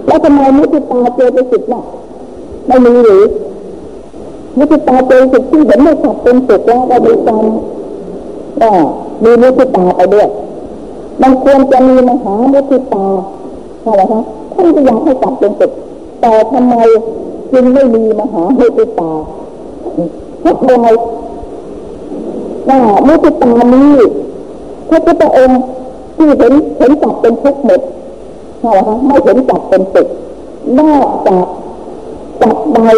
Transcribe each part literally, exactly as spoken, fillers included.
แล้วทำไมมุทิตาเจตสิกน่ะไม่มีหรือมุทิตาเจตสิกที่เห็นได้สัตว์เป็นสุขแล้วก็มีความอ่ามีมุทิตาไปด้วยมันควรจะมีมหามุทิตาอะไรคะท่านก็อยากให้สัตว์เป็นสุขแต่ทำไมจึงไม่มีมหามุทิตาเพราะอะไรว่ามุทิตานี้พระพุทธองค์ที่เห็นเห็นสัตว์เป็นทุกข์หมดใช่ไหมคะไม่เห็นสัตว์เป็นสุขนอกจากสัตว์ใด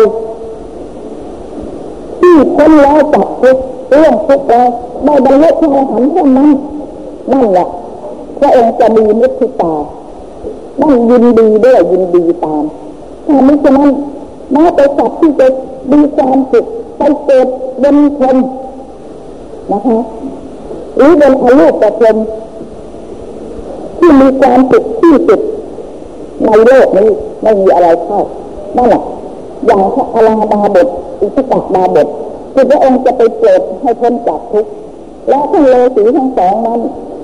ที่พ้นแล้วจากทุกข์เรื่องทุกข์แล้วได้บรรลุพระอรหันต์เท่านั้นนั่นแหละพระองค์จะมีมุทิตานั่นยินดีด้วยยินดีตามถ้ามิฉะนั้นแม้แต่สัตว์ที่จะมีความสุขไปเกิดบนพรหมนะคะหรือบนอรูปพรหมที่มีความสุขที่สุดในโลกนี้ไม่มีอะไรเข้านั่นแหละอย่างพระอรหันตบทอุปกัปดาบทที่พระองค์จะไปโปรดให้พ้นจากทุกข์และท่านฤาษีทั้งสองนั้น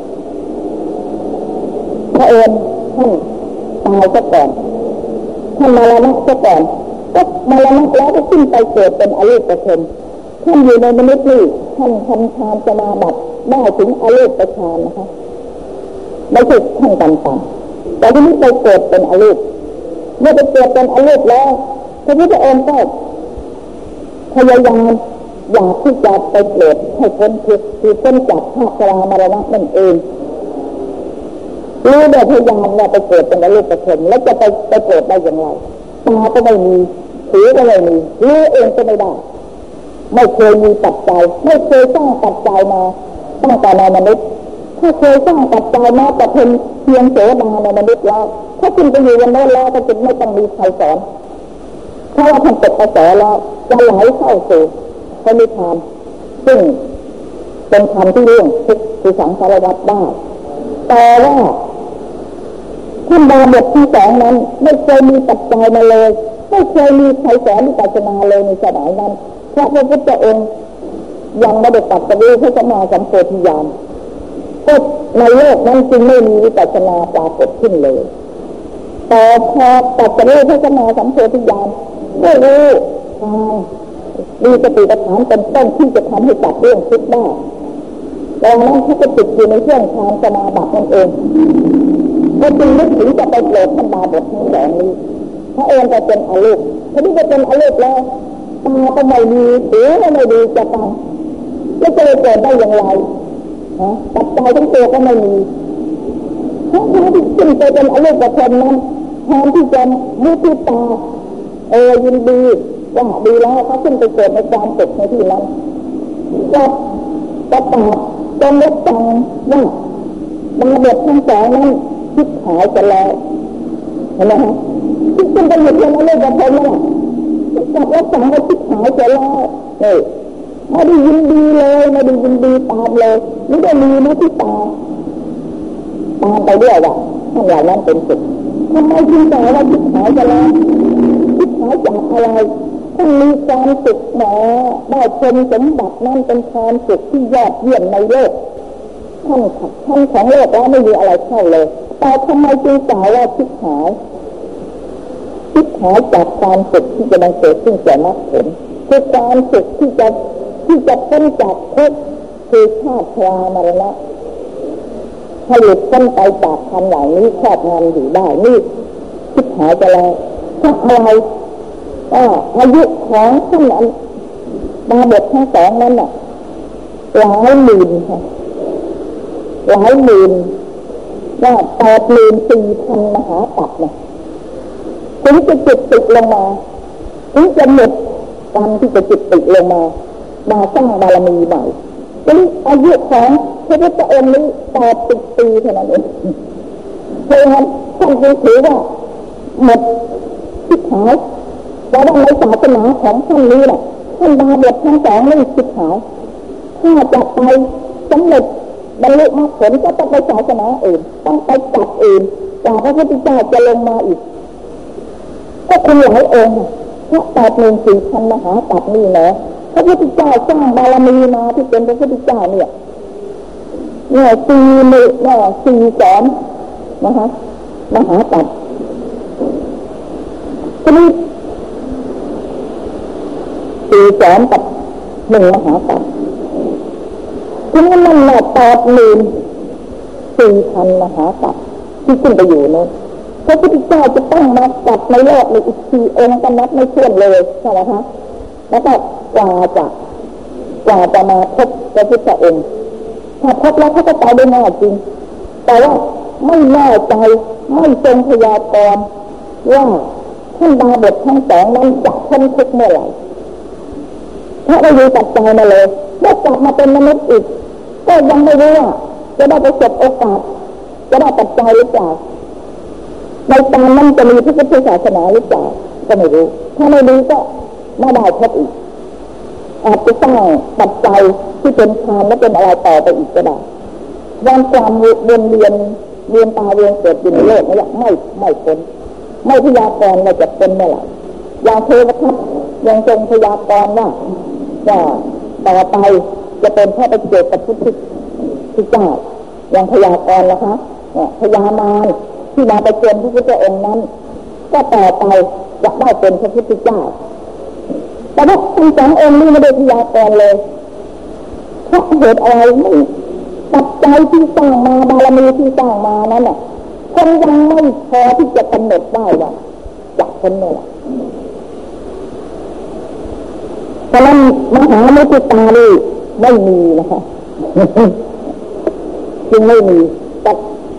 พระองค์ท่านตายซะก่อนท่านมรณะซะก่อนก็มรณะแล้วก็ขึ้นไปเกิดเป็นอรูปพรหมท่านอยู่ในมนุษย์นี่ท่านทำฌานสมาบัติได้ถึงอรูปฌานนะคะไม่ใช่ท่านต่ำๆแต่ที่นี้ไปเกิดเป็นอรูปเมื่อไปเกิดเป็นอรูปแล้วพระพุทธองค์ก็พยายามอยากที่จะไปเกิดให้พ้นทุกข์คือพ้นจากภาคกรามรณะนั่นเองรู้โดยพยายามเนี่ยไปเกิดเป็นอรูปพรหมแล้วจะไปไปเกิดได้อย่างไรตาก็ไม่มีหูก็ไม่มีรู้เองก็ไม่ได้ไม่เคยมีปัจจัยไม่เคยสร้างปัจจัยมาตั้งแต่ในมนุษย์ถ้าเคยสร้างปัจจัยมาแต่เป็นเพียงโสดาในมนุษย์แล้วถ้าคุณไปอยู่วันโน้นแล้วก็จะไม่ต้องมีใครสอนเพราะว่าท่านตกกระแสแล้วจะไหลเข้าสู่พระนิพพานซึ่งเป็นธรรมที่เรื่องทุกข์คือสังสารวัฏได้แต่ว่าท่านดาบทที่สองนั้นไม่เคยมีปัจจัยมาเลยไม่เคยมีใครสอนวิปัสสนาเลยในสมัยนั้นเพราะพระพุทธองค์ยังไม่ได้ตรัสรู้พระสัมมาสัมโพธิญาณก็ในโลกนั้นจึงไม่มีวิปัสสนาปรากฏขึ้นเลยแต่พอตรัสรู้พระสัมมาสัมโพธิญาณก็รู้ทางมีสติปัฏฐานเป็นต้นที่จะทำให้ตัดเรื่องทุกข์ได้ดังนั้นเขาก็ติดอยู่ในเครื่องฌานสมาบัตินั่นเองก็จึงนึกถึงจะไปโปรดท่านดาบททั้งสองนี้พระองค์จะเป็นอรูปถ้าที่จะเป็นอรูปแล้วตาก็ไม่ดีหูก็ไม่ดีจะฟังแล้วจะเกิดได้อย่างไรฮะปัจจัยทั้งตัวก็ไม่มีทั้งที่ขึ้นไปเป็นอรูปพรหมนั้นแทนที่จะมุทิตาเออยินดีว่าดีแล้วเขาขึ้นไปเกิดในความสุขในที่นั้นก็ประกาศจนได้ฟังว่าดาบททั้งสองนั้นคิดหายไปแล้วเห็นไหมฮะที่ขึ้นไปอยู่เพียงอรูปพรหมนั่นแหละกับรักษาให้คิดหายไปแล้วนี่ไม่ได้ยินดีเลยไม่ได้ยินดีตามเลยไม่ได้มีมุทิตาตามไปด้วยว่าท่านเหล่านั้นเป็นสุขทำไมจึงแต่ว่าคิดหายไปแล้วคิดหายจากอะไรท่านมีความสุขหนอได้ชมสมบัตินั่นเป็นความสุขที่ยอดเยี่ยมในโลกท่านท่านของโลกแล้วไม่มีอะไรเข้าเลยแต่ทำไมจึงแต่ว่าคิดหายคิดหายจากความสุขที่จะบังเกิดขึ้นแก่มรรคผลคือความสุขที่จะที่จะพ้นจากทุกข์คือชาติชรามรณะให้หลุดพ้นไปจากคำเหล่านี้ครอบงำอยู่ได้นี่คิดหายไปแล้วเพราะอะไรก็อายุของท่านนั้นดาบททั้งสองนั้นน่ะหลายหมื่นค่ะหลายหมื่นว่าแปดหมื่นสี่พันมหากัปเนี่ยถึงจะจุดติดลงมาถึงจะหมดกรรมที่จะจุดติดลงมามาสร้างบารมีใหม่นี่อายุของพระพุทธองค์นี้แปดสิบปีเท่านั้นเองเพราะฉะนั้นท่านจึงถือว่าหมดคิดหายแต่ว่าในศาสนาของท่านนี้แหละท่านดาบททั้งสองนี่คิดหายถ้าจะไปสำเร็จบรรลุมรรคผลก็ต้องไปศาสนาอื่นต้องไปจับอื่นจากพระพุทธเจ้าจะลงมาอีกก็คุณหลายองค์พระแปดหนึ่งสี่พันมหากัปนี่แหละพระพุทธเจ้าสร้างบารมีมาที่เป็นพระพุทธเจ้าเนี่ยเนี่ยสี่หนึ่งเนี่ยสี่แสนนะคะมหากัปทีนี้สี่แสนกับหนึ่งมหากัปทีนี้มันแหละแปดหมื่นสี่พันมหากัปที่ขึ้นไปอยู่นู้นพระพุทธเจ้าจะต้องมาจัดในโลกในอีกสี่องค์กันนับไม่ถ้วนเลยใช่ไหมคะแล้วก็กว่าจะกว่าจะมาพบพระพุทธองค์ถ้าพบแล้วเขาก็ตายได้แน่จริงแต่ว่าไม่แน่ใจไม่ทรงพยากรณ์ว่าท่านดาบททั้งสองนั้นจะพ้นทุกข์เมื่อไหร่เพราะไม่รู้จักใจมาเลยเมื่อกลับมาเป็นมนุษย์อีกก็ยังไม่รู้ว่าจะได้ประสบโอกาสจะได้ตัดใจหรือเปล่าในตอนนั้นจะมีพระพุทธศาสนาหรือเปล่าก็ไม่รู้ถ้าไม่รู้ก็ไม่ได้พบอีกอาจจะสร้างปัจจัยที่เป็นทานและเป็นอะไรต่อไปอีกก็ได้วันความวนเวียนเวียนตาเวียนเกิดอยู่ในโลกนี้ไม่ไม่พ้นไม่พยากรณ์ว่าจะเป็นเมื่อไหร่อย่างเทวทัตยังทรงพยากรณ์ว่าว่าต่อไปจะเป็นพระประเจกกับพุทธเจ้าอย่างพยากรณ์นะคะพญามารที่มาประเจิญพระพุทธองค์นั้นก็ต่อไปจะได้เป็นพระพุทธเจ้าแต่ว่าทั้งสององค์นี้ไม่ได้พยากรณ์เลยเพราะเหตุอะไรไม่ปัจจัยที่สร้างมาบารมีที่สร้างมานั้นน่ะคนยังไม่พอที่จะกำหนดได้ว่าจะเป็นเมื่อไหร่เพราะนั้นมหามุทิตานี่ไม่มีนะคะจึงไม่มีแต่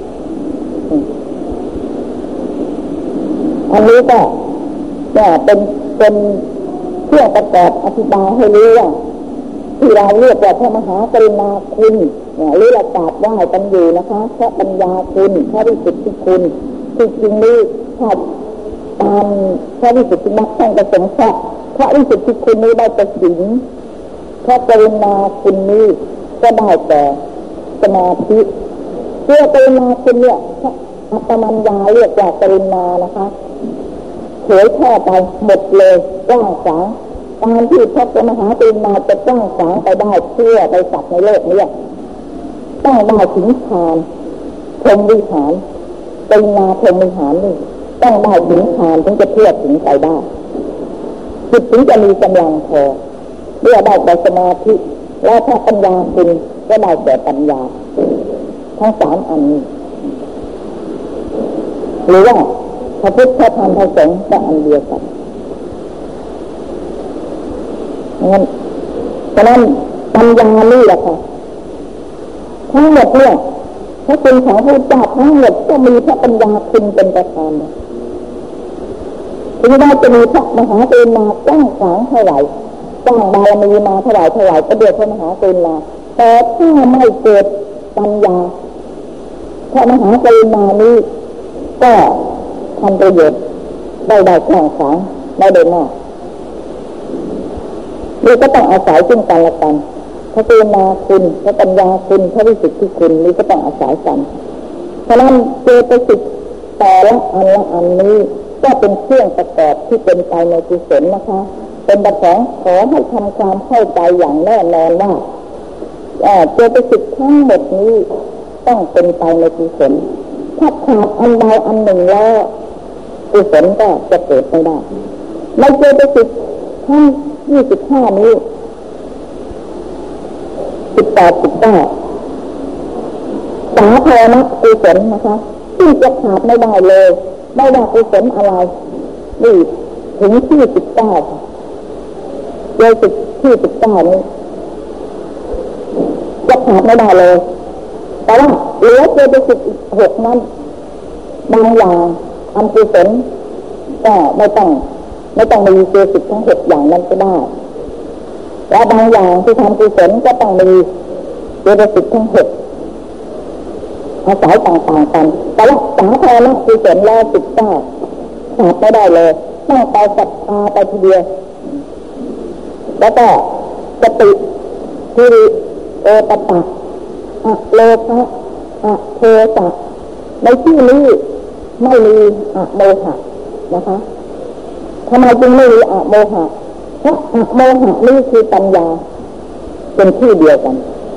อันนี้ก็ก็เป็นเป็นเครื่องประกอบอธิบายให้รู้ว่าที่เราเรียกว่าพระมหากรุณาคุณเนี่ยหรือเรากราบไหว้กันอยู่นะคะพระปัญญาคุณพระวิสุทธิคุณที่จริงนี่ถ้าตามพระวิสุทธิมรรคท่านก็สงเคราะห์พระวิสุทธิคุณนี้ได้ประสิทธิ์พระกรุณาคุณนี้ก็ได้แต่สมาธิเพื่อกรุณาคุณเนี่ยอัปปมัญญาเรียกว่ากรุณานะคะเผยแพร่ไปหมดเลยกว้างขวางการที่พระมหากรุณาจะกว้างขวางไปได้เพื่อไปสัตว์ในโลกนี้ต้องได้ถึงฌานพรหมวิหารกรุณาพรหมวิหารนี่ต้องได้ถึงฌานถึงจะเพื่อถึงไปได้จิตถึงจะมีกำลังพอเมื่อได้แต่สมาธิแล้วถ้าปัญญาคุณก็ได้แต่ปัญญาทั้งสามอันนี้หรือว่าพระพุทธพระธรรมพระสงฆ์ก็อันเดียวกันงั้นฉะนั้นปัญญานี่แหละค่ะทั้งหมดเนี่ยพระคุณของพระเจ้าทั้งหมดก็มีพระปัญญาคุณเป็นประธานถึงแม้จะมีพระมหากรุณาจ้างขวางเท่าไหร่จ้างบารมีมาเท่าไหร่เท่าไหร่ก็เดือดพระมหากรุณาแต่ถ้าไม่เกิดปัญญาพระมหากรุณานี้ก็ทำประโยชน์ได้ได้กว้างขวางได้ได้มากนี่ก็ต้องอาศัยซึ่งกันและกันพระกรุณาคุณพระปัญญาคุณพระวิสุทธิคุณนี่ก็ต้องอาศัยกันเพราะนั้นเจตสิกแต่ละอันละอันนี้ก็เป็นเครื่องประกอบที่เป็นไปในกุศลนะคะเป็นประสงค์ขอให้ทำความเข้าใจอย่างแน่นอนว่าเจตสิกทั้งหมดนี้ต้องเป็นไปในกุศลถ้าขาดอันใดอันหนึ่งแล้วกุศลก็จะเกิดไม่ได้ในเจตสิกทั้งยี่สิบห้านี้สิบแปดสิบเก้าสาธารณกุศลนะคะที่จะขาดไม่ได้เลยไม่ว่ากุศลอะไรนี่ถึงที่สิบเก้าโดยสิบที่สิบเก้านี้จะขาดไม่ได้เลยแต่ว่าเหลือเจตสิกหกนั้นบางอย่างอันกุศลก็ไม่ต้องไม่ต้องมีเจตสิกทั้งหกอย่างนั้นก็ได้และบางอย่างที่ทำกุศลก็ต้องมีเจตสิกทั้งหกอาศัยต่างๆกันแต่ว่าสาธารณกุศลแล้วสิบเก้าขาดไม่ได้เลยต้องไปศรัทธาไปทีเดียวแล้วก็สติทิริโอตปะอะโลภะอะโทสะในที่นี้ไม่มีอะโมหะนะคะทำไมจึงไม่มีอะโมหะเพราะอะโมหะนี่คือปัญญาเป็นที่เดียวกัน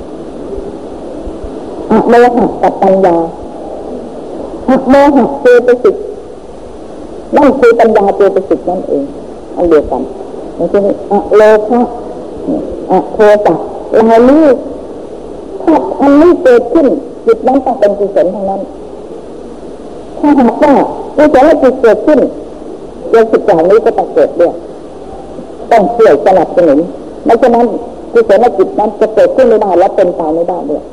อะโมหะกับปัญญาอะโมหะเจตสิกนั่นคือปัญญาเจตสิกนั่นเองอันเดียวกันอย่างเช่นอะโลภะอะโทสะเหล่านี้ถ้าอันนี้เกิดขึ้นจิตนั้นต้องเป็นกุศลทั้งนั้นถ้าหากว่ากุศลจิตเกิดขึ้นเรื่องสิบอย่างนี้ก็ต้องเกิดด้วยต้องช่วยสนับสนุนไม่ฉะนั้นกุศลจิตนั้นจะเกิดขึ้นไม่ได้และเป็นไปไม่ได้ด้วย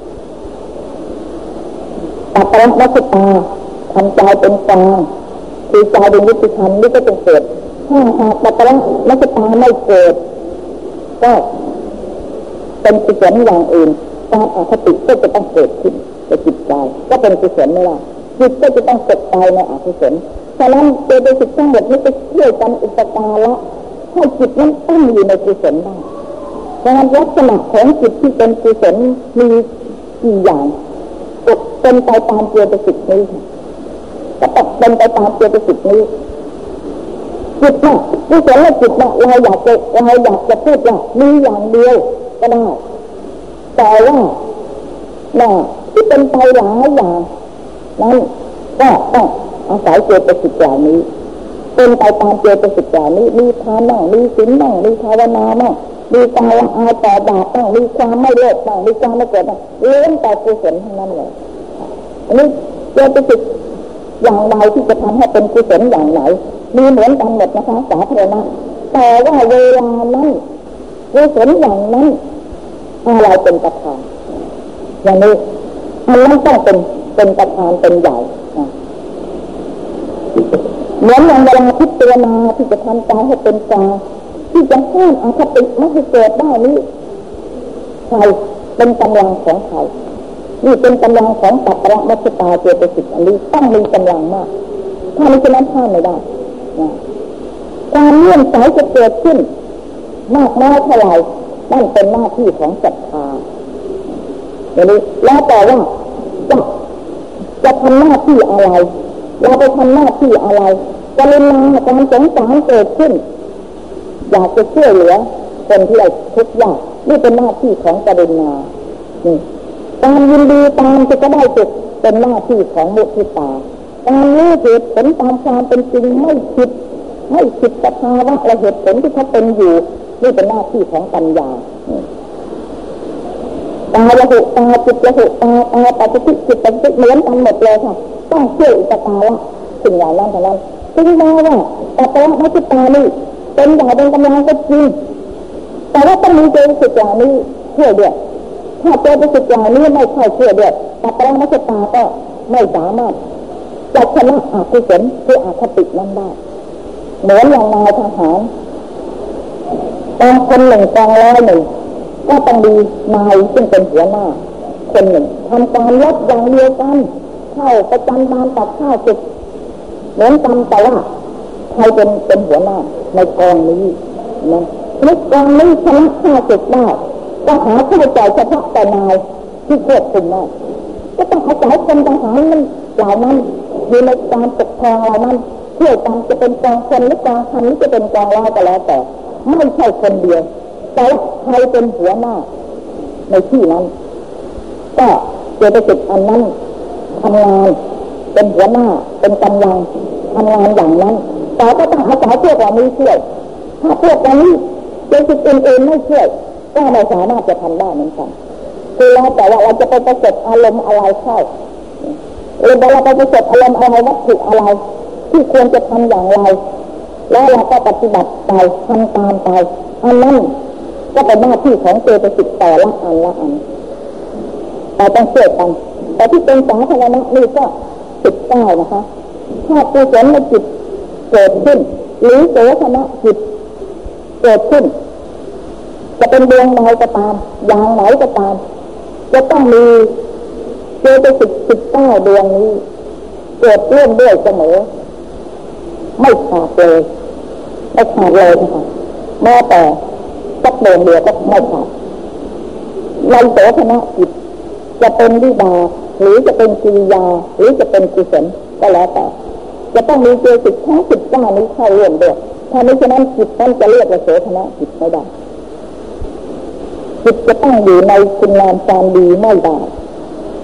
ตัดรักนักตาทำใจเป็นกลางคือใจเป็นยุติธรรมนี่ก็จะเกิดถ้าหากตัดรักนักตาไม่เกิดก็เป็นกุศลอย่างอื่นการอคติก็จะต้องเกิดขึ้นในจิตใจก็เป็นกุศลไม่ได้จิตก็จะต้องตกไปในอกุศลฉะนั้นเจตสิกทั้งหมดนี้จะช่วยกันอุปการะให้จิตนั้นตั้งอยู่ในกุศลได้ฉะนั้นลักษณะของจิตที่เป็นกุศลมีกี่อย่างตกเป็นไปตามเจตสิกนี้ก็ตกเป็นไปตามเจตสิกนี้จิตน่ะกุศลและจิตน่ะเราอยากจะเราอยากจะพูดว่ามีอย่างเดียวก็ได้แต่ว่าน่ะที่เป็นไปหลายอย่างนั้นก็ต้องอาศัยเจตสิกเหล่านี้เป็นไปตามเจตสิกเหล่านี้มีทานบ้างมีศีลบ้างมีภาวนาบ้างมีการละอายต่อบาปบ้างมีความไม่โลภบ้างมีความไม่โกรธบ้างเลื่อนแต่กุศลทั้งนั้นเลยอันนี้เจตสิกอย่างไรที่จะทำให้เป็นกุศลอย่างไหนมีเหมือนกันหมดนะคะสาธารณะแต่ว่าเวลานั้นกุศลอย่างนั้นอะไรเป็นประธานอย่างนี้มันไม่ต้องเป็นเป็นประธานเป็นใหญ่เหมือนอย่างเวลาพิจารณาที่จะทำใจให้เป็นกลางที่จะห้ามอคติไม่ให้เกิดได้นี้ใครเป็นกำลังของใครนี่เป็นกำลังของตัประมัชฌิตาเจตสิกอันนี้ต้องมีกำลังมากถ้าไม่เช่นนั้นห้ามไม่ได้นะการเลื่อนสายจะเกิดขึ้นมากน้อยเท่าไหร่นั่นเป็นหน้าที่ของศรัทธาอย่างนี้แล้วแต่ว่าจะจะทำหน้าที่อะไรเราไปทำหน้าที่อะไรกรุณาการสงสารเกิดขึ้นอยากจะช่วยเหลือคนที่ทุกข์ยากนี่เป็นหน้าที่ของกรุณาการยินดีตามจะก็ได้สุขเป็นหน้าที่ของมุทิตาการรู้เหตุผลตามความเป็นจริงไม่ผิดไม่ผิดสภาวะและเหตุผลที่เขาเป็นอยู่นี่เป็นหน้าที่ของปัญญาตาละหุตาจิตละหุตาตาปัจจุบันจิตปัจจุบันเหมือนกันหมดเลยค่ะต้องเชื่ออุปการะสิ่งอย่างนั้นแต่นั้นถึงแม้ว่าตัประมัชฌิตานี่เป็นอย่างเป็นกำลังก็จริงแต่ว่าต้องมีเจตสิกอย่างนี้เชื่อด้วยถ้าเจตสิกอย่างนี้ไม่ค่อยเชื่อด้วยตัประมัชฌิตาก็ไม่สามารถจะชนะอกุศลคืออคตินั้นได้เหมือนอย่างนายทหารกองคนหนึ่งกองร้อยหนึ่งก็ต้องมีนายซึ่งเป็นหัวหน้าคนหนึ่งทำการลบอย่างเดียวกันเข้าประจำการตัดข้าวศึกเหมือนกันแต่ว่าใครเป็นเป็นหัวหน้าในกองนี้นะในกองนี้ชนะข้าวศึกได้ก็หาผู้ใจเฉพาะแต่นายที่ควบคุมได้ก็ต้องอาศัยคนทหารมันเหล่านั้นอยู่ในการปกครองเหล่านั้นเพื่อการจะเป็นกองคนหรือกองพันหรือจะเป็นกองร้อยก็แล้วแต่ไม่ใช่คนเดียวแต่ใครเป็นหัวหน้าในที่นั้นก็เจตสิกอันนั้นทำงานเป็นหัวหน้าเป็นกำลังทำงานอย่างนั้นแต่ก็ต้องอาศัยพวกเรานี้ช่วยถ้าพวกเรานี้เจตสิกอื่นๆไม่ช่วยก็ไม่สามารถจะทำได้เหมือนกันคือแล้วแต่ว่าเราจะไปประสบอารมณ์อะไรเข้าหรือเราไปประสบอารมณ์อะไรวัตถุอะไรที่ควรจะทำอย่างไรแล้วเราก็ปฏิบัติไปทำตามไปอันนั้นก็เป็นหน้าที่ของเจตสิกแต่ละอันละอันแต่ต้องเชื่อกันแต่ที่เป็นสาธารณะนี่ก็สิบเก้านะคะถ้ากุศลจิตเกิดขึ้นหรือโสภณจิตเกิดขึ้นจะเป็นดวงใดก็ตามอย่างไหนก็ตามจะต้องมีเจตสิกสิบเก้าดวงนี้เกิดร่วมด้วยเสมอไม่ขาดเลยไม่ขาดเลยนะคะแม้แต่สักดวงเดียวก็ไม่ขาดในโสภณจิตจะเป็นวิบากหรือจะเป็นกิริยาหรือจะเป็นกุศลก็แล้วแต่จะต้องมีเจตสิกทั้งสิบเก้านี้เข้าร่วมด้วยถ้าไม่เช่นนั้นจิตนั้นจะเรียกว่าโสภณจิตไม่ได้จิตจะต้องอยู่ในคุณงามความดีไม่ได้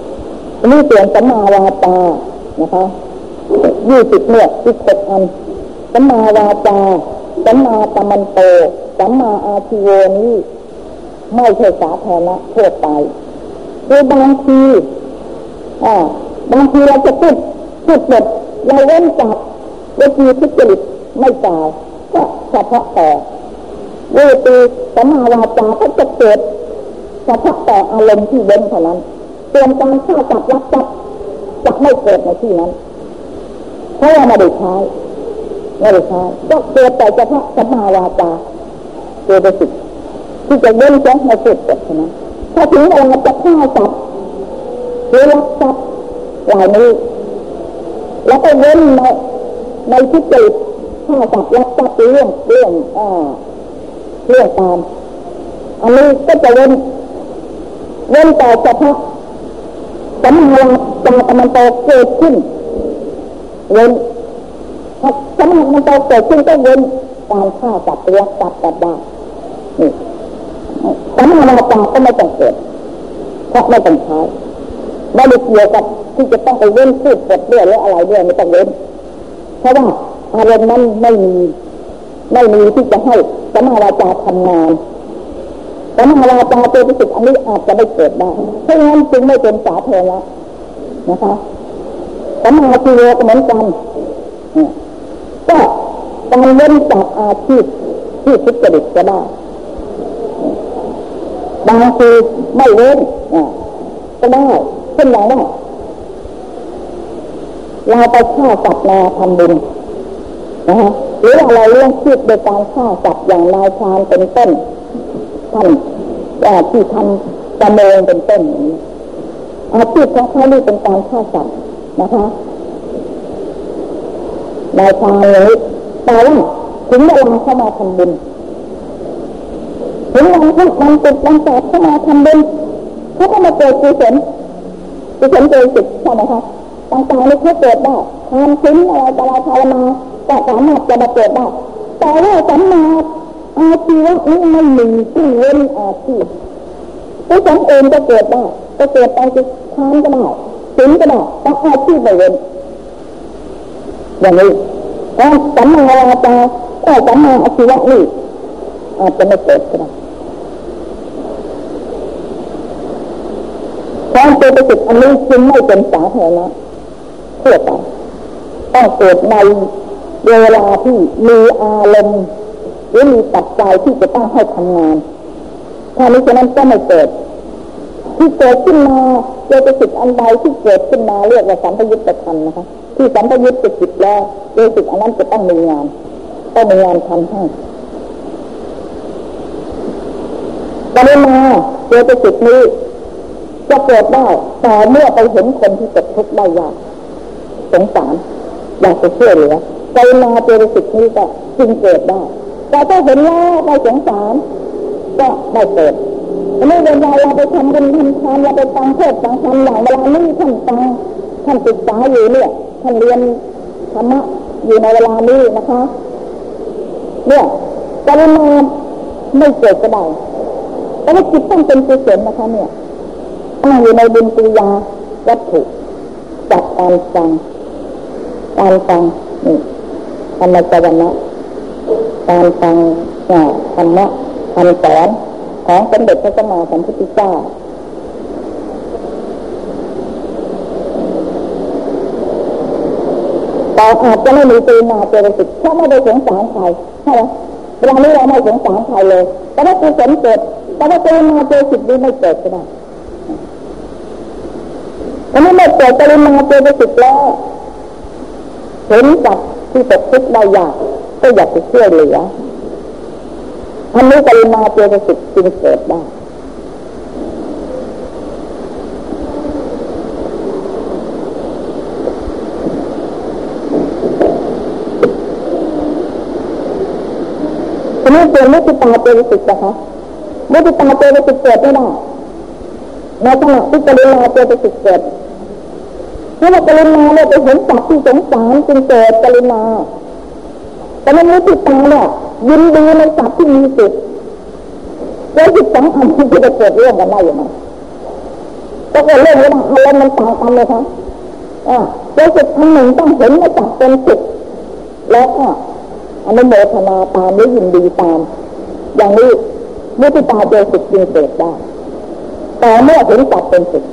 นี่ส่วนสัมมาวาจานะคะยี่สิบเนี่ยสิบหกอันสัมมาวาจาสัมมากัมมันโตสัมมาอาชีวนี้ไม่ใช่สาธารณะทั่วไปโดยบางทีอ่าบางทีเราจะพูดพูดแบบเราเว้นจากวจีทุจริตไม่กล่าวก็เฉพาะแต่เวทีสัมมาวาจาก็จะเกิดเฉพาะแต่อารมณ์ที่เว้นเท่านั้นส่วนการฆ่าจับลักทรัพย์จะไม่เกิดในที่นั้นเพราะว่าไม่ได้ใช้ไม่ได้ใช้ก็เกิดแต่เฉพาะสัมมาวาจาเกิดสิที่จะเว้นแค่ในสุดเท่านั้นถ้าถึงเวลาจะฆ่าจับหรือลักทรัพย์เหล่านี้แล้วก็เว้นในในที่เกิดฆ่าจับลักทรัพย์เรื่องเรื่องอ่าเรื่องตามอันนี้ก็จะเว้นเว้นแต่เฉพาะสัมมาจามันโตเกิดขึ้นเว้นถ้าสัมมามันโตเกิดขึ้นก็เว้นการฆ่าจับลักทรัพย์ได้นี่สัมมาวาจาก็ไม่ต้องเกิดเพราะไม่ต้องใช้ไม่ได้เกี่ยวกับที่จะต้องไปเว้นพูดปดด้วยหรืออะไรด้วยไม่ต้องเว้นเพราะว่าอารมณ์นั้นไม่มีไม่มีที่จะให้สัมมาวาจาทำงานสัมมาวาจาตัวที่สุดอันนี้อาจจะไม่เกิดได้เพราะงั้นจึงไม่เป็นสาธารณะนะคะสัมมาชีวะก็เหมือนกันก็การเว้นจากอาชีพที่ทุจริตก็ได้บางทีไม่เว้นก็ได้เช่นอย่างว่าเราไปฆ่าสัตว์นาทำบุญนะฮะหรือว่าเราเลี้ยงชีพโดยการฆ่าสัตว์อย่างนายพรานเป็นต้นท่านที่ทำประมงเป็นต้นอาชีพของเขานี่เป็นการฆ่าสัตว์นะคะนายพรานนี้แต่ว่าถึงเวลาเข้ามาทำบุญถึงวันที่มันติดวันแปดเข้ามาทำบุญเขาก็มาเกิดกุศลกุศลเกิดสิทธิ์ใช่ไหมคะต่างๆนี่เขาเกิดได้ทานชิ้นอะไรแต่ละภาวนาก็สามารถจะมาเกิดได้แต่ว่าสัมมาอาชีวะนี้ไม่มีที่เว้นอาชีพกุศลเองก็เกิดได้ก็เกิดไปคือทานก็ได้ชิ้นก็ได้แต่อาชีพไม่เว้นอย่างนี้แล้วสัมมาวาจาแต่สัมมาอาชีวะนี่อาจจะไม่เกิดก็ได้ความเป็นประสิทธิ์อันนี้จึงไม่เป็นสาธารณะทั่วไปต้องเกิดในเวลาที่มีอารมณ์หรือมีปัจจัยที่จะต้องให้ทำงานถ้านี้ฉะนั้นก็ไม่เกิดที่เกิดขึ้นมาโดยประสิทธิ์อันใดที่เกิดขึ้นมาเรียกว่าสัมปยุตตธรรมนะคะที่สัมปยุตจะจิตแล้วโดยประสิทธิ์อันนั้นจะต้องมีงานต้องมีงานทำให้ปริมาโดยประสิทธิ์นี้จะเกิดได้แต่เมื่อไปเห็นคนที่ตกทุกข์ได้ยากสงสารอยากจะช่วยเหลือใจมาเจริญสิทธิ์นี้ก็จึงเกิดได้แต่ถ้าเห็นแล้วไม่สงสารก็ไม่เกิดเมื่อเวลาเราไปทำบุญทำทานเราไปฟังเทศน์ฟังธรรมอย่างเวลานี้ท่านฟังท่านศึกษาอยู่เนี่ยท่านเรียนธรรมะอยู่ในเวลานี้นะคะเนี่ยปริมาไม่เกิดก็ได้แต่ว่าจิตต้องเป็นกุศลนะคะเนี่ยตั้งอยู่ในบุญกิริยาวัตถุจากการฟังการฟังนี่ธรรมสวรรค์การฟังธรรมะคำสอนของสมเด็จพระสัมมาสัมพุทธเจ้าแต่อาจจะไม่มีตีนาเจริญสิทธิ์เพราะไม่ได้สงสารใครใช่ไหมเวลานี้เราไม่สงสารใครเลยแต่ว่ากุศลเกิดแต่ว่าตีนาเจริญสิทธิ์นี้ไม่เกิดก็ได้อันนี้ไม่เกิดปริมาเจริญสิทธิ์แล้วเห็นกับที่ตกทุกข์ได้ยากก็อยากจะช่วยเหลืออันนี้ปริมาเจริญสิทธิ์จึงเกิดได้ทีนี้เป็นมุติตาเจริญสิทธิ์นะคะมุติตาเจริญสิทธิ์เกิดไม่ได้ในขณะที่ปริมาเจริญสิทธิ์เกิดเพราะว่าปริมาเนี่ยไปเห็นสัตว์ที่สงสารจึงเกิดปริมาแต่ในมุติตาเนี่ยยินดีในสัตว์ที่มีสิทธิ์เจริญสิทธิ์สองอันที่จะเกิดเรื่องกันได้อย่างไรก็เกิดเรื่องนี้นะอารมณ์มันต่างกันเลยค่ะอ่าเจริญสิทธิ์อันหนึ่งต้องเห็นในสัตว์เป็นสิทธิ์แล้วก็อนุโมทนาตามหรือยินดีตามอย่างนี้มุทิตาเจสิกจึงเกิดได้แต่เมื่อเห็นจักเป็นสุข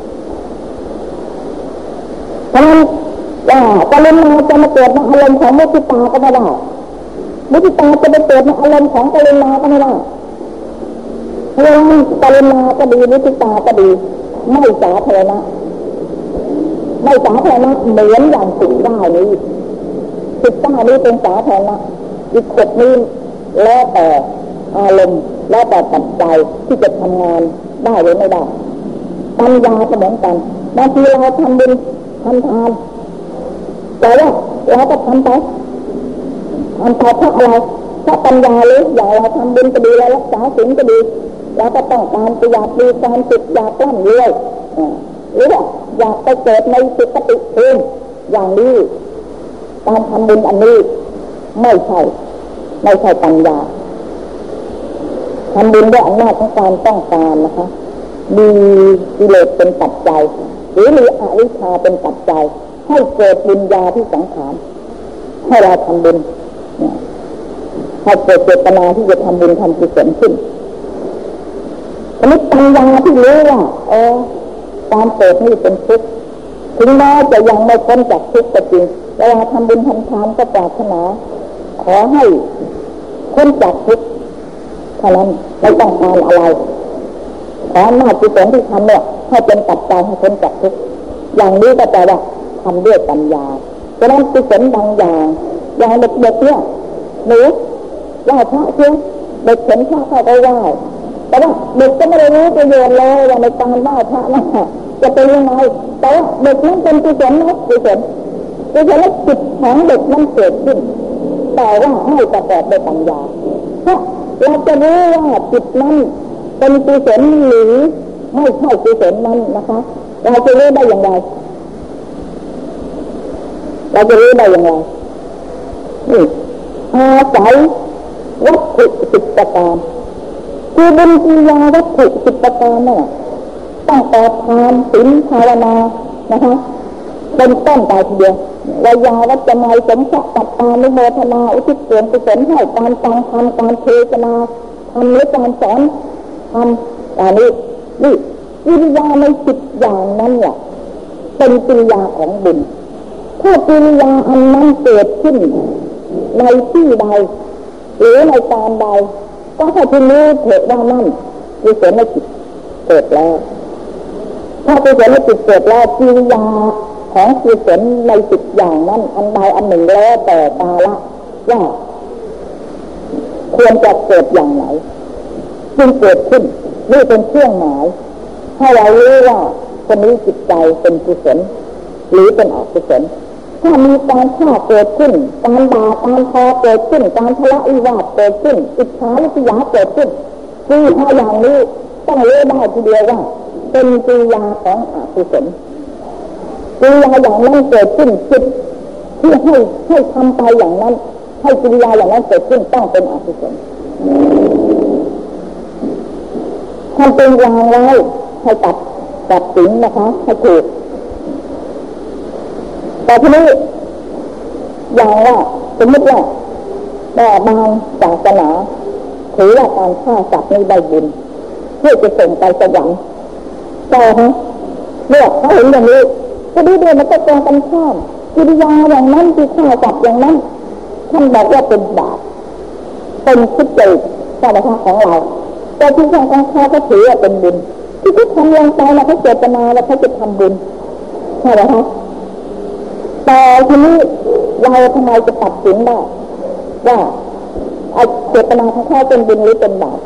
เพราะนั้นว่ากรุณาจะมาเกิดในอารมณ์ของมุทิตาก็ไม่ได้มุทิตาจะไปเกิดในอารมณ์ของกรุณาก็ไม่ได้เพราะนั้นกรุณาก็ดีมุทิตาก็ดีไม่สาธารณะไม่สาธารณะเหมือนอย่างสิบเก้านี้สิบเก้านี้เป็นสาธารณะอีกขดนี้แล้วแต่อารมณ์แล้วแต่ปัจจัยที่จะทำงานได้หรือไม่ได้ปัญญาก็เหมือนกันบางทีเราทำบุญทำทานแต่ว่าเราก็ทำไปทำไปเพราะอะไรเพราะปัญญาหรืออย่างเราทำบุญก็ดีเรารักษาศีลก็ดีเราก็ต้องการอยากมีความสุขอยากร่ำรวยหรือว่าอยากไปเกิดในสุคติภูมิอย่างนี้การทำบุญอันนี้ไม่ใช่ไม่ใช่ปัญญาทำบุญด้วยอำนาจของการต้องการนะคะมีกิเลสเป็นปัจจัยหรือมีอวิชชาเป็นปัจจัยให้เกิดบุญญาที่สังขารให้เราทำบุญให้เกิดเจตนาที่จะทำบุญทำกุศลขึ้นอันนี้ปัญญาที่รู้ว่าเออการเกิดนี่เป็นทุกข์ถึงแม้จะยังไม่พ้นจากทุกข์ก็จริงเวลาทำบุญทำทานก็ปรารถนาขอให้พ้นจากทุกข์เท่านั้นไม่ต้องการอะไรขออำนาจกุศลที่ทำเนี่ยให้เป็นปัจจัยให้พ้นจากทุกข์อย่างนี้ก็แปลว่าทำด้วยปัญญาฉะนั้นกุศลบางอย่างอย่างเด็กๆเนี่ยหนูไหว้พระเชื่อเด็กเห็นพระเข้าไปไหว้แต่ว่าเด็กก็ไม่ได้รู้ประโยชน์เลยว่าในการไหว้พระนั่นจะเป็นยังไงแต่ว่าเด็กนั้นเป็นกุศลนะกุศลกุศลจิตของเด็กนั้นเกิดขึ้นแต่ว่าไม่ประกอบด้วยปัญญาเพราะเราจะรู้ว่าจิตนั้นเป็นกุศลหรือไม่ใช่กุศลนั้นนะคะเราจะรู้ได้อย่างไรเราจะรู้ได้อย่างไรนี่อาศัยวัตถุสิบประการคือบุญกิริยาวัตถุสิบประการนั่นแหละตั้งแต่ทานศีลภาวนานะคะเป็นต้นไปทีเดียววายาวัจจะไม่สมศักดิ์ปัตตานุโมทนาอุทิศส่วนกุศลให้การฟังธรรมการเทศนาทำหรือการสอนทำแต่นี้นี่กิริยาในสิบอย่างนั้นแหละเป็นกิริยาของบุญถ้ากิริยาอันนั้นเกิดขึ้นในที่ใดหรือในการใดก็ให้ที่นี้เถิดว่านั่นกุศลจิตเกิดแล้วถ้ากุศลจิตเกิดแล้วกิริยาของกุศลในสิบอย่างนั้นอันใดอันหนึ่งแล้วแต่กาละว่าควรจะเกิดอย่างไหนจึงเกิดขึ้นนี่เป็นเครื่องหมายให้เรารู้ว่าคนนี้จิตใจเป็นกุศลหรือเป็นอกุศลถ้ามีการฆ่าเกิดขึ้นการด่าการทอเกิดขึ้นการทะเลาะวิวาทเกิดขึ้นอิจฉาริษยาเกิดขึ้นคือถ้าอย่างนี้ต้องรู้ได้ทีเดียวว่าเป็นกิริยาของอกุศลกิริยาอย่างนั้นเกิดขึ้นจิตที่ให้ให้ทำไปอย่างนั้นให้กิริยาอย่างนั้นเกิดขึ้นต้องเป็นอกุศลทำเป็นวางไว้ให้ตัดตัดสินนะคะให้ถูกแต่ทีนี้อย่างว่าสมมติว่าแต่บางศาสนาถือว่าการฆ่าสัตว์นี้ได้บุญเพื่อจะส่งไปสวรรค์แต่ฮะเมื่อเขาเห็นอย่างนี้ก็ดูด้วยมันก็ตรงกันข้ามกิริยาอย่างนั้นที่ฆ่าสัตว์อย่างนั้นท่านบอกว่าเป็นบาปเป็นทุจริตใช่ไหมคะของเราแต่ที่ทางการฆ่าก็ถือว่าเป็นบุญที่เขาทำลงไปแล้วเขาเจตนาแล้วเขาจะทำบุญใช่ไหมคะแต่ทีนี้เราทำไมจะตัดสินได้ว่าเจตนาของเขาเป็นบุญหรือเป็นบาป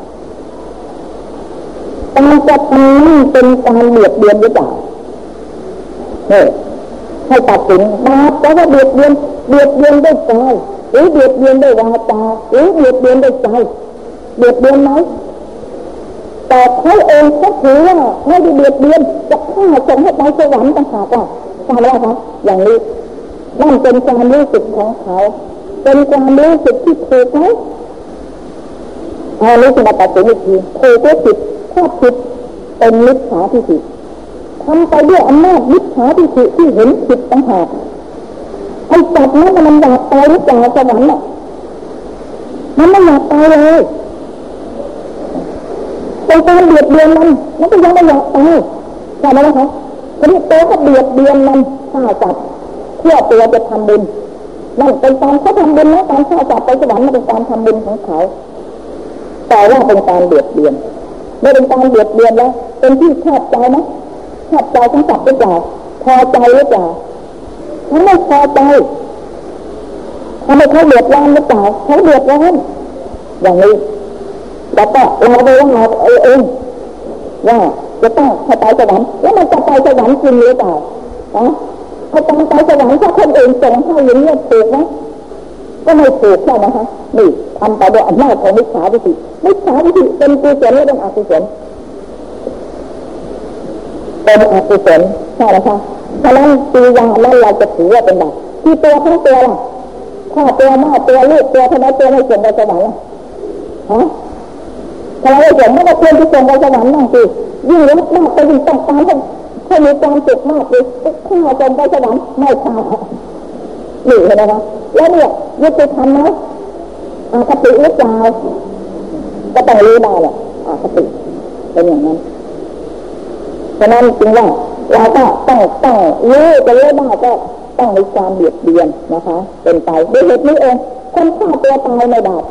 การจะทำนี่เป็นการเบียดเบียนหรือเปล่าเนี่ยให้ตัดสินบาปแต่ว่าเบียดเบียนเบียดเบียนด้วยกายหรือเบียดเบียนด้วยวาจาหรือเบียดเบียนด้วยใจเบียดเบียนไหมแต่เขาเองเขาถือว่าไม่ได้เบียดเบียนจะฆ่าส่งให้ไปสวรรค์ต่างหากว่าทำอะไรคะอย่างนี้นั่นเป็นความรู้สึกของเขาเป็นความรู้สึกที่ถูกไหมเอานี้จะมาตัดสินอีกทีถูกหรือผิดถ้าผิดเป็นมิจฉาทิฏฐิทำไปด้วยอำนาจมิจฉาทิฏฐิที่เห็นผิดต่างหากไอ้จับนั้นมันอยากตายหรือเปล่าสวรรค์น่ะมันไม่อยากตายเลยเป็นการเบียดเบียนมันมันก็ยังไม่อยากตายใช่ไหมล่ะคะทีนี้ตัวก็เบียดเบียนมันฆ่าสัตว์เพื่อตัวจะทำบุญนั่นเป็นการเขาทำบุญนะการฆ่าสัตว์ไปสวรรค์มันเป็นการทำบุญของเขาแต่ว่าเป็นการเบียดเบียนไม่เป็นการเบียดเบียนแล้วเป็นที่ชอบใจนะชอบใจของสัตว์หรือเปล่าพอใจหรือเปล่าเขาไม่พอใจทำให้เขาเดือดร้อนหรือเปล่าเขาเดือดร้อนอย่างนี้แล้วก็เราไปว่าเราเองว่าจะต้องไปสวรรค์แล้วมันจะไปสวรรค์จริงหรือเปล่าฮะเขาต้องไปสวรรค์ถ้าคนอื่นส่งให้อย่างนี้ถูกไหมก็ไม่ถูกใช่ไหมคะนี่ทำไปโดยอำนาจของมิจฉาทิฏฐิมิจฉาทิฏฐิเป็นกุศลและเป็นอกุศลเป็นอกุศลใช่ไหมคะฉะนั้นปียานั้นเราจะถือว่าเป็นแบบที่ตัวทั้งตัวล่ะข้าตัวแม่ตัวลูกตัวทำไมตัวไม่ส่งไปสวรรค์ล่ะฮะถ้าเราเห็นว่าเราควรจะส่งไปสวรรค์นั่งสิยิ่งรักมากก็ยิ่งต้องการให้ให้มีความสุขมากเลยข้าส่งไปสวรรค์ไม่ข้าหรือเห็นไหมคะแล้วเนี่ยยุติธรรมไหมอคติหรือเปล่าก็ต้องรู้ได้แหละอคติเป็นอย่างนั้นฉะนั้นจริงว่าเราก็ต้องต้องรู้จะรู้ได้ก็ต้องมีการเบียดเบียนนะคะเป็นไปด้วยเหตุนี้เองคนฆ่าตัวตายไม่ได้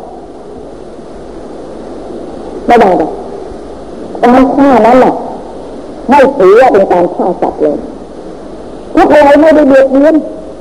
ไม่ได้เลยการฆ่านั้นน่ะไม่ถือว่าเป็นการฆ่าสัตว์เลยเพราะอะไรไม่ได้เบียดเบียน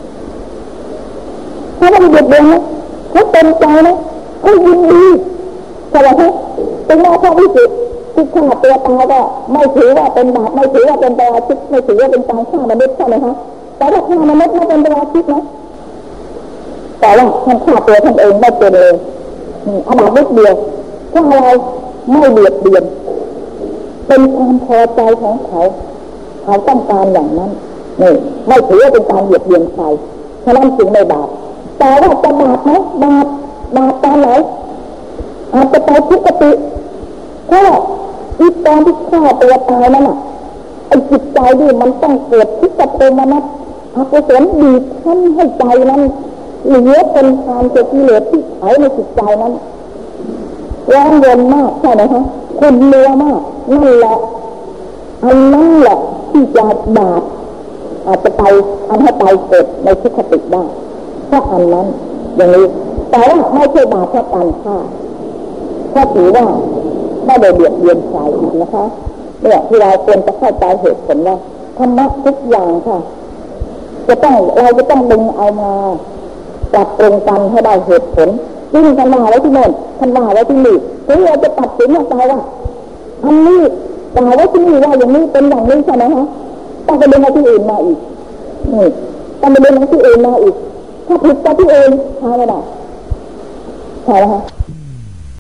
เขาไม่ได้เบียดเบียนนะเขาเต็มใจนะเขายินดีใช่ไหมคะเป็นแม่พ่อวิจิตรที่ฆ่าตัวตายก็ไม่ถือว่าเป็นบาปไม่ถือว่าเป็นปาราชิกไม่ถือว่าเป็นการฆ่ามนุษย์ใช่ไหมคะแต่ถ้าฆ่ามนุษย์ไม่เป็นปาราชิกนะแต่ว่าท่านฆ่าตัวท่านเองไม่เป็นเลยอาบัตินิดเดียวเพราะอะไรไม่เบียดเบียนเป็นความพอใจของเขาเขาต้องการอย่างนั้นนี่ไม่ถือว่าเป็นการเบียดเบียนใครฉะนั้นจึงไม่บาปแต่ว่าจะบาปไหมบาปบาปตอนไหนอาจจะไปทุกขติเพราะอีตอนที่ฆ่าตัวตายนั่นน่ะไอ้จิตใจนี่มันต้องเกิดทุกขโทมนัสอกุศลบีบคั้นให้ใจนั้นเหลือเป็นความเจ็บกิเลสที่ไขในจิตใจนั้นร้อนรนมากใช่ไหมคะคุณเนื้อมากนั่นแหละอันนั้นแหละที่จะบาปอาจจะไปทำให้ไปเกิดในทุกขติได้เพราะอันนั้นอย่างนี้แต่ว่าไม่ใช่บาปเพราะการฆ่าถ้าถือว่าไม่ได้เบียดเบียนใครอีกนะคะเนี่ยที่เราควรจะเข้าใจเหตุผลว่าธรรมะทุกอย่างค่ะจะต้องเราจะต้องดึงเอามาปรับปรุงกันให้ได้เหตุผลยิ่งท่านว่าไว้ที่โน่นท่านว่าไว้ที่นี่ถึงเราจะตัดสินออกไปว่าอันนี้กล่าวไว้ที่นี่ว่าอย่างนี้เป็นอย่างนี้ใช่ไหมคะต้องไปเรียนที่อื่นมาอีกนี่ต้องไปเรียนที่อื่นมาอีกถ้าผิดจากที่อื่นทำไม่ได้ใช่ไหมคะ